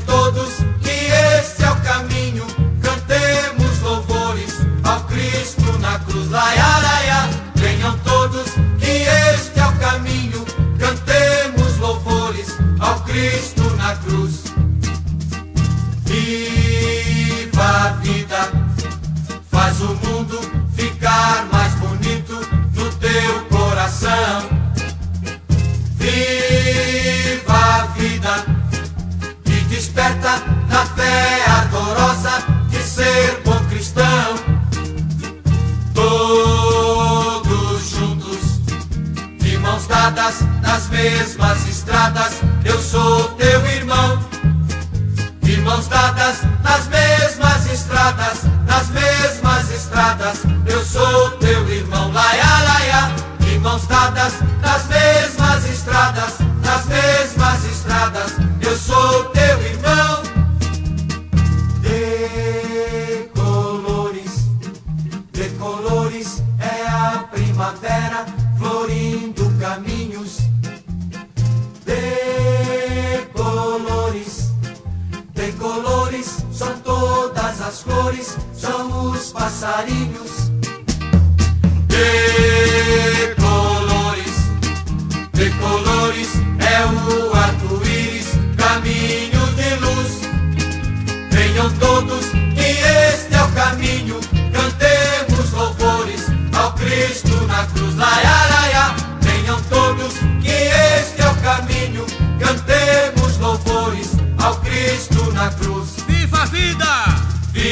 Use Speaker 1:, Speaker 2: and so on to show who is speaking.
Speaker 1: todos que este é o caminho, cantemos louvores ao Cristo na cruz. Laia, laia. Venham todos que este é o caminho, cantemos louvores ao Cristo na cruz. Viva a vida, faz o mundo ficar mais bonito no teu coração. Viva a vida e desperta na fé ardorosa de ser bom cristão. Todos juntos, de mãos dadas nas mesmas estradas, eu sou teu irmão. De mãos dadas nas mesmas estradas, eu sou teu irmão. Laia, laia. De mãos dadas nas mesmas estradas, eu sou teu irmão. De colores é a primavera florindo caminhos. De colores são todas as cores, são os passarinhos. De colores é o arco-íris, caminho de luz. Venham todos que este é o caminho, cantemos louvores ao Cristo na cruz. Laia, laia. Venham todos que este é o caminho, cantemos louvores ao Cristo na cruz.
Speaker 2: Viva a vida!